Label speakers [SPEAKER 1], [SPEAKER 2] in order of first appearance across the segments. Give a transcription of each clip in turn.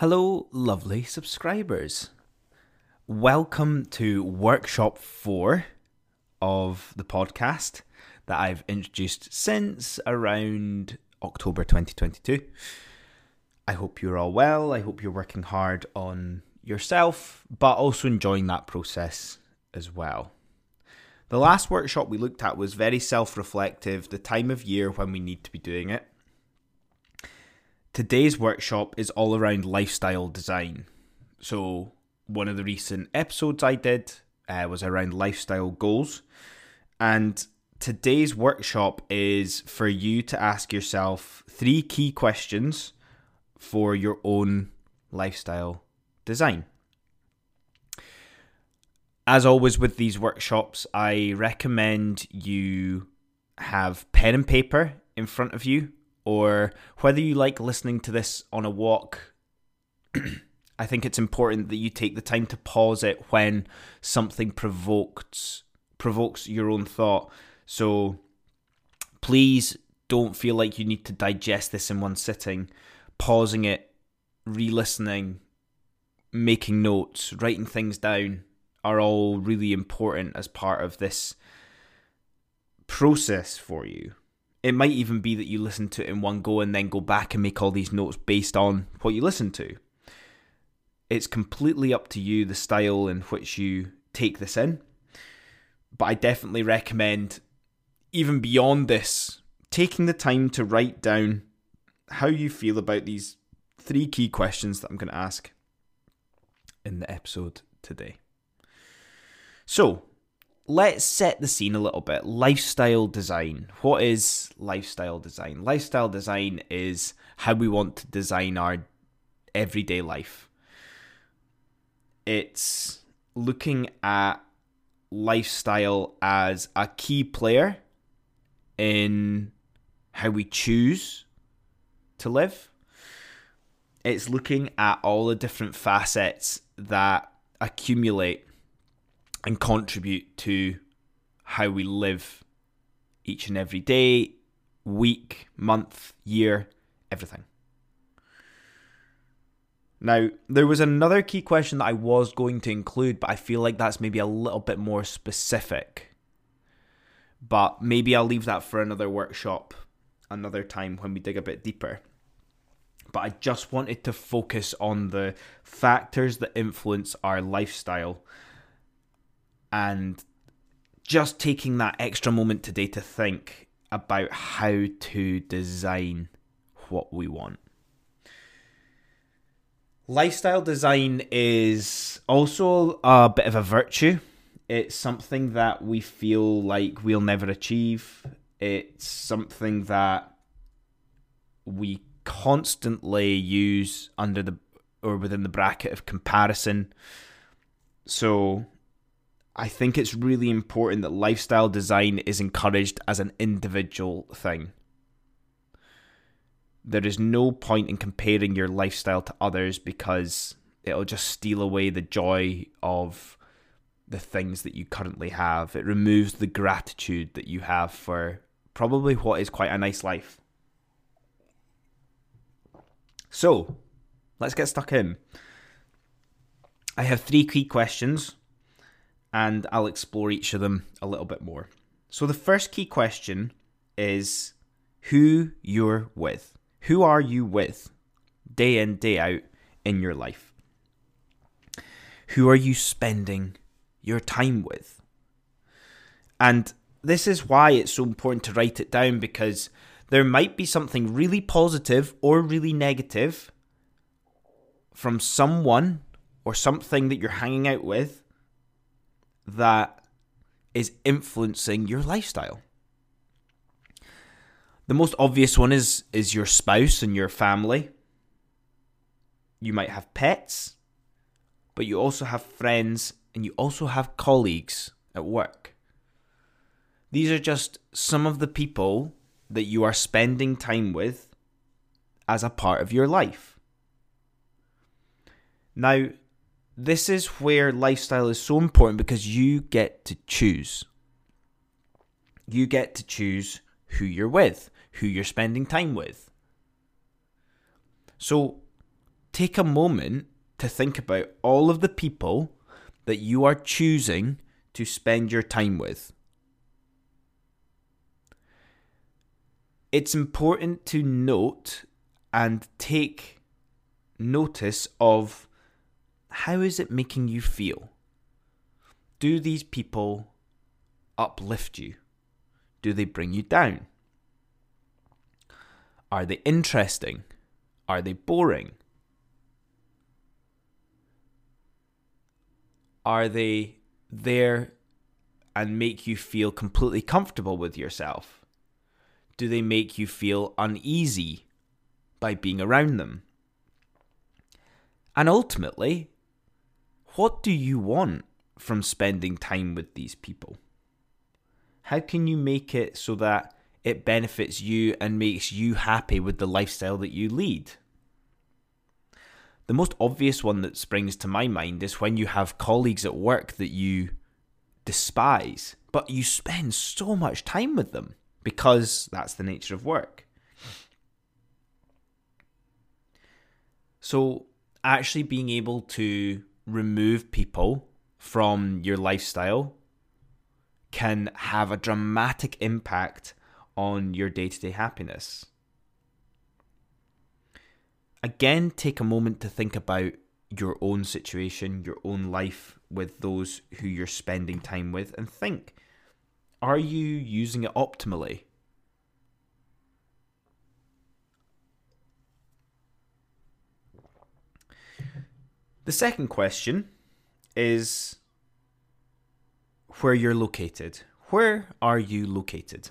[SPEAKER 1] Hello, lovely subscribers. Welcome to Workshop 4 of the podcast that I've introduced since around October 2022. I hope you're all well. I hope you're working hard on yourself, but also enjoying that process as well. The last workshop we looked at was very self-reflective, the time of year when we need to be doing it. Today's workshop is all around lifestyle design. So one of the recent episodes I did was around lifestyle goals. And today's workshop is for you to ask yourself 3 key questions for your own lifestyle design. As always with these workshops, I recommend you have pen and paper in front of you, or whether you like listening to this on a walk, I think it's important that you take the time to pause it when something provokes your own thought. So please don't feel like you need to digest this in one sitting. Pausing it, re-listening, making notes, writing things down are all really important as part of this process for you. It might even be that you listen to it in one go and then go back and make all these notes based on what you listen to. It's completely up to you, the style in which you take this in. But I definitely recommend, even beyond this, taking the time to write down how you feel about these 3 key questions that I'm going to ask in the episode today. So, let's set the scene a little bit. Lifestyle design. What is lifestyle design? Lifestyle design is how we want to design our everyday life. It's looking at lifestyle as a key player in how we choose to live. It's looking at all the different facets that accumulate and contribute to how we live each and every day, week, month, year, everything. Now, there was another key question that I was going to include, but I feel like that's maybe a little bit more specific. But maybe I'll leave that for another workshop, another time when we dig a bit deeper. But I just wanted to focus on the factors that influence our lifestyle, and just taking that extra moment today to think about how to design what we want. Lifestyle design is also a bit of a virtue. It's something that we feel like we'll never achieve. It's something that we constantly use within the bracket of comparison. So I think it's really important that lifestyle design is encouraged as an individual thing. There is no point in comparing your lifestyle to others, because it'll just steal away the joy of the things that you currently have. It removes the gratitude that you have for probably what is quite a nice life. So, let's get stuck in. I have 3 key questions, and I'll explore each of them a little bit more. So the first key question is who you're with. Who are you with day in, day out in your life? Who are you spending your time with? And this is why it's so important to write it down, because there might be something really positive or really negative from someone or something that you're hanging out with that is influencing your lifestyle. The most obvious one is your spouse and your family. You might have pets, but you also have friends, and you also have colleagues at work. These are just some of the people that you are spending time with as a part of your life. Now, this is where lifestyle is so important, because you get to choose. You get to choose who you're with, who you're spending time with. So take a moment to think about all of the people that you are choosing to spend your time with. It's important to note and take notice of how is it making you feel? Do these people uplift you? Do they bring you down? Are they interesting? Are they boring? Are they there and make you feel completely comfortable with yourself? Do they make you feel uneasy by being around them? And ultimately, what do you want from spending time with these people? How can you make it so that it benefits you and makes you happy with the lifestyle that you lead? The most obvious one that springs to my mind is when you have colleagues at work that you despise, but you spend so much time with them because that's the nature of work. So actually being able to remove people from your lifestyle can have a dramatic impact on your day-to-day happiness. Again, take a moment to think about your own situation, your own life with those who you're spending time with, and think, are you using it optimally? The second question is where you're located. Where are you located?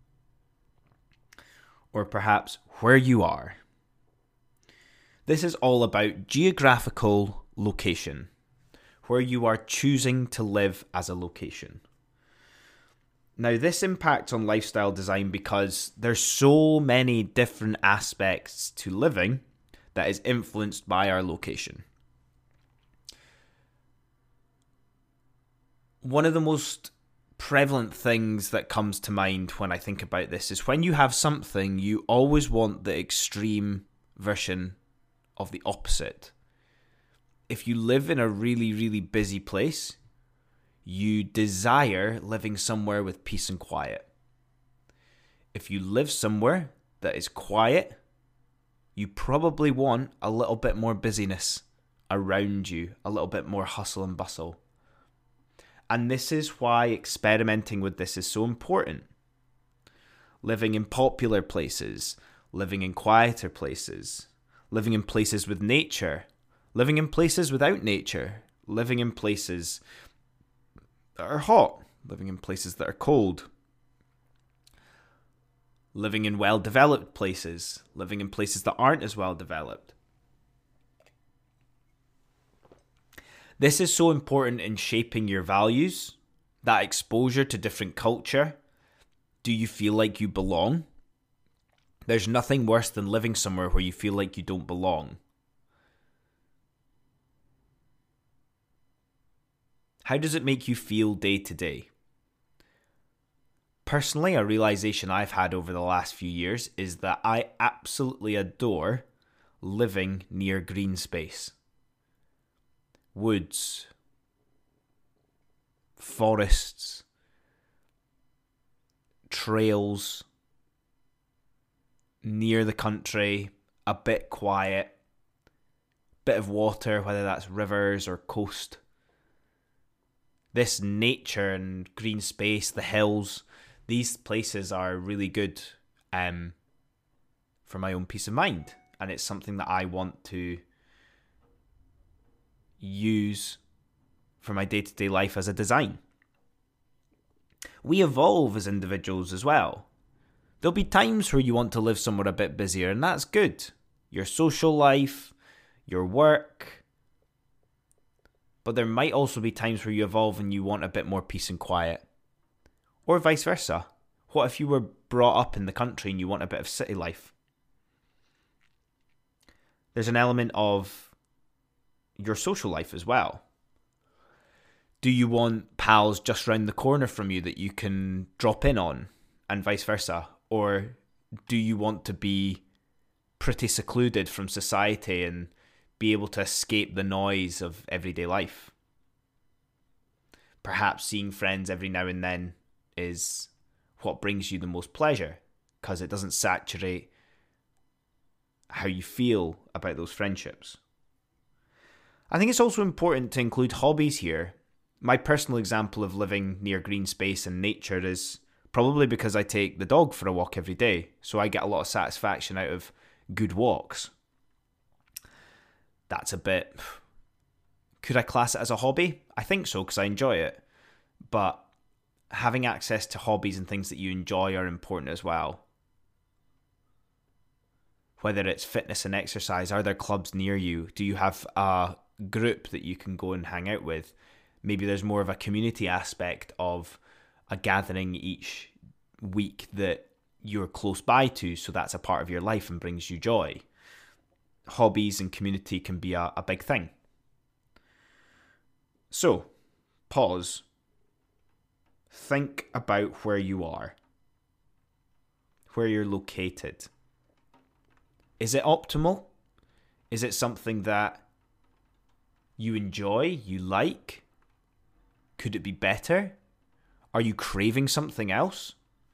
[SPEAKER 1] Or perhaps where you are. This is all about geographical location, where you are choosing to live as a location. Now, this impacts on lifestyle design because there's so many different aspects to living that is influenced by our location. One of the most prevalent things that comes to mind when I think about this is when you have something, you always want the extreme version of the opposite. If you live in a really, really busy place, you desire living somewhere with peace and quiet. If you live somewhere that is quiet, you probably want a little bit more busyness around you, a little bit more hustle and bustle. And this is why experimenting with this is so important. Living in popular places, living in quieter places, living in places with nature, living in places without nature, living in places that are hot, living in places that are cold, living in well-developed places, living in places that aren't as well-developed. This is so important in shaping your values, that exposure to different culture. Do you feel like you belong? There's nothing worse than living somewhere where you feel like you don't belong. How does it make you feel day to day? Personally, a realization I've had over the last few years is that I absolutely adore living near green space. Woods, forests, trails, near the country, a bit quiet, bit of water, whether that's rivers or coast. This nature and green space, the hills, these places are really good for my own peace of mind. And it's something that I want to use for my day-to-day life as a design. We evolve as individuals as well. There'll be times where you want to live somewhere a bit busier, and that's good. Your social life, your work. But there might also be times where you evolve and you want a bit more peace and quiet. Or vice versa. What if you were brought up in the country and you want a bit of city life? There's an element of your social life as well. Do you want pals just round the corner from you that you can drop in on, and vice versa? Or do you want to be pretty secluded from society and be able to escape the noise of everyday life. Perhaps seeing friends every now and then is what brings you the most pleasure, because it doesn't saturate how you feel about those friendships. I think it's also important to include hobbies here. My personal example of living near green space and nature is probably because I take the dog for a walk every day, so I get a lot of satisfaction out of good walks. That's a bit... Could I class it as a hobby? I think so, because I enjoy it. But having access to hobbies and things that you enjoy are important as well. Whether it's fitness and exercise, are there clubs near you? Do you have a group that you can go and hang out with? Maybe there's more of a community aspect of a gathering each week that you're close by to, so that's a part of your life and brings you joy. Hobbies and community can be a big thing. So, pause. Think about where you are, where you're located. Is it optimal? Is it something that you enjoy, you like? Could it be better? Are you craving something else?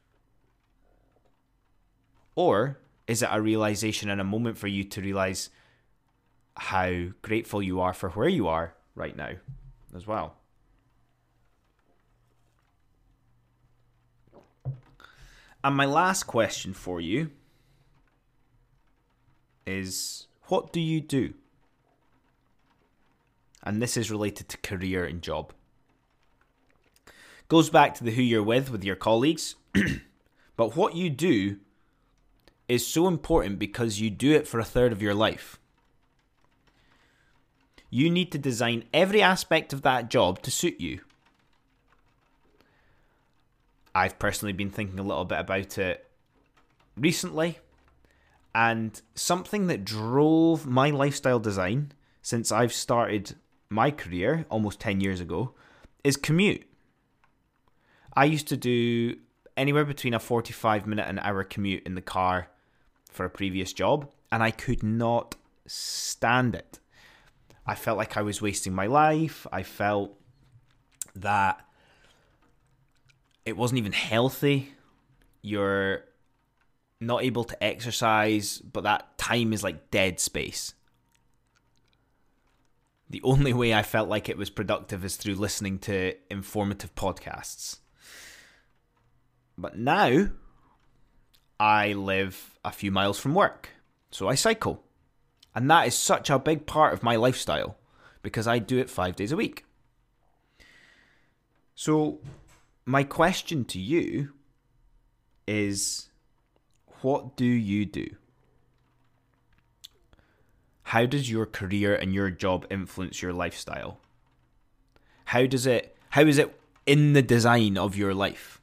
[SPEAKER 1] Or is it a realization and a moment for you to realize how grateful you are for where you are right now as well? And my last question for you is, what do you do? And this is related to career and job. Goes back to the who you're with your colleagues. But what you do is so important because you do it for a third of your life. You need to design every aspect of that job to suit you. I've personally been thinking a little bit about it recently, and something that drove my lifestyle design since I've started my career almost 10 years ago is commute. I used to do anywhere between a 45-minute and hour commute in the car for a previous job, and I could not stand it. I felt like I was wasting my life. I felt that it wasn't even healthy. You're not able to exercise, but that time is like dead space. The only way I felt like it was productive is through listening to informative podcasts. But now, I live a few miles from work, so I cycle. And that is such a big part of my lifestyle, because I do it 5 days a week. So, my question to you is, what do you do? How does your career and your job influence your lifestyle? How is it in the design of your life?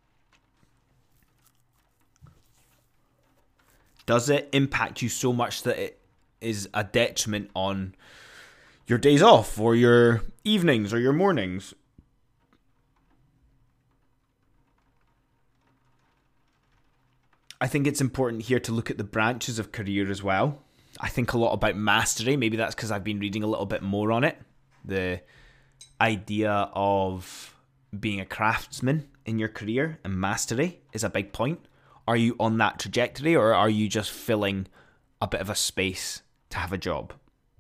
[SPEAKER 1] Does it impact you so much that it is a detriment on your days off or your evenings or your mornings? I think it's important here to look at the branches of career as well. I think a lot about mastery. Maybe that's because I've been reading a little bit more on it. The idea of being a craftsman in your career and mastery is a big point. Are you on that trajectory, or are you just filling a bit of a space to have a job?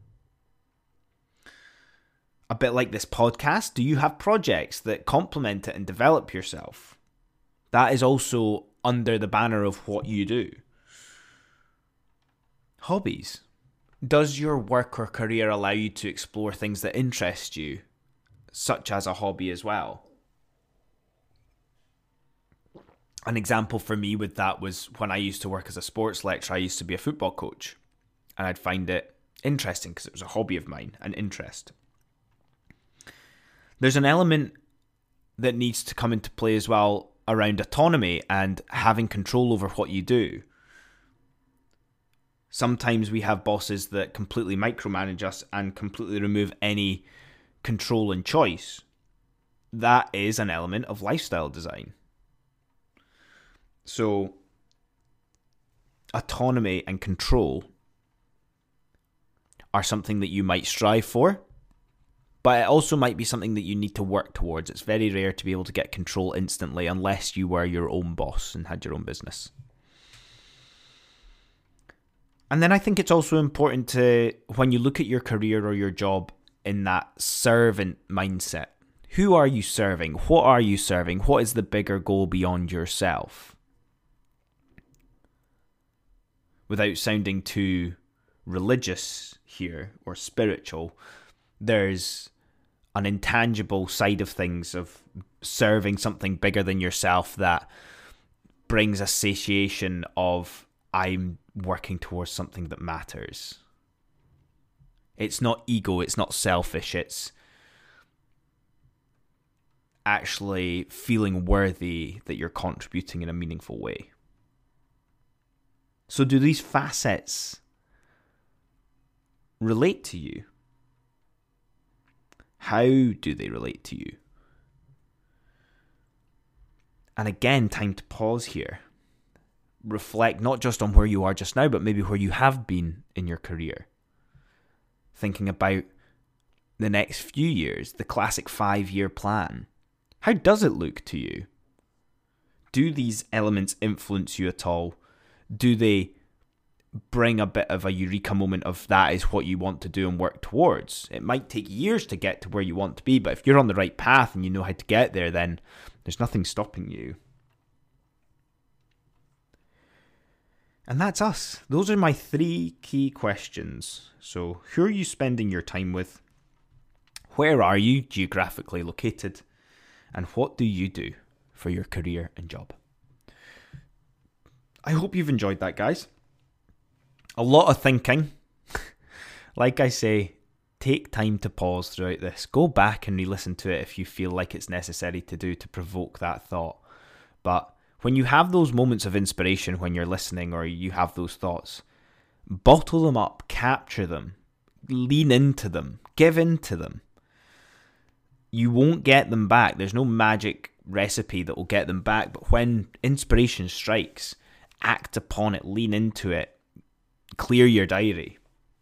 [SPEAKER 1] A bit like this podcast, do you have projects that complement it and develop yourself? That is also under the banner of what you do. Hobbies. Does your work or career allow you to explore things that interest you, such as a hobby as well? An example for me with that was when I used to work as a sports lecturer. I used to be a football coach, and I'd find it interesting because it was a hobby of mine, an interest. There's an element that needs to come into play as well around autonomy and having control over what you do. Sometimes we have bosses that completely micromanage us and completely remove any control and choice. That is an element of lifestyle design. So, autonomy and control are something that you might strive for, but it also might be something that you need to work towards. It's very rare to be able to get control instantly unless you were your own boss and had your own business. And then I think it's also important to, when you look at your career or your job in that servant mindset, who are you serving? What are you serving? What is the bigger goal beyond yourself? Without sounding too religious here or spiritual, there's an intangible side of things of serving something bigger than yourself that brings a satiation of, I'm working towards something that matters. It's not ego, it's not selfish, it's actually feeling worthy that you're contributing in a meaningful way. So do these facets relate to you? How do they relate to you? And again, time to pause here. Reflect not just on where you are just now, but maybe where you have been in your career. Thinking about the next few years, the classic 5-year plan. How does it look to you? Do these elements influence you at all? Do they bring a bit of a eureka moment of that is what you want to do and work towards? It might take years to get to where you want to be, but if you're on the right path and you know how to get there, then there's nothing stopping you. And that's us. Those are my 3 key questions. So, who are you spending your time with? Where are you geographically located? And what do you do for your career and job? I hope you've enjoyed that, guys. A lot of thinking. Like I say, take time to pause throughout this. Go back and re-listen to it if you feel like it's necessary to do to provoke that thought. But when you have those moments of inspiration when you're listening or you have those thoughts, bottle them up, capture them, lean into them, give in to them. You won't get them back. There's no magic recipe that will get them back. But when inspiration strikes, act upon it, lean into it, clear your diary.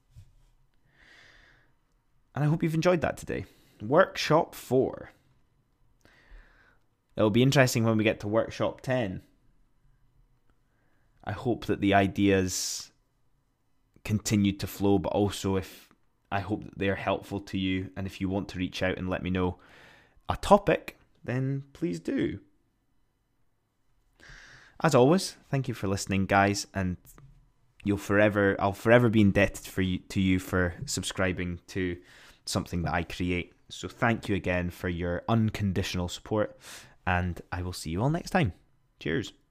[SPEAKER 1] And I hope you've enjoyed that today. Workshop 4. It'll be interesting when we get to workshop 10. I hope that the ideas continue to flow, but also I hope that they're helpful to you. And if you want to reach out and let me know a topic, then please do. As always, thank you for listening, guys, and I'll forever be indebted to you for subscribing to something that I create. So thank you again for your unconditional support, and I will see you all next time. Cheers.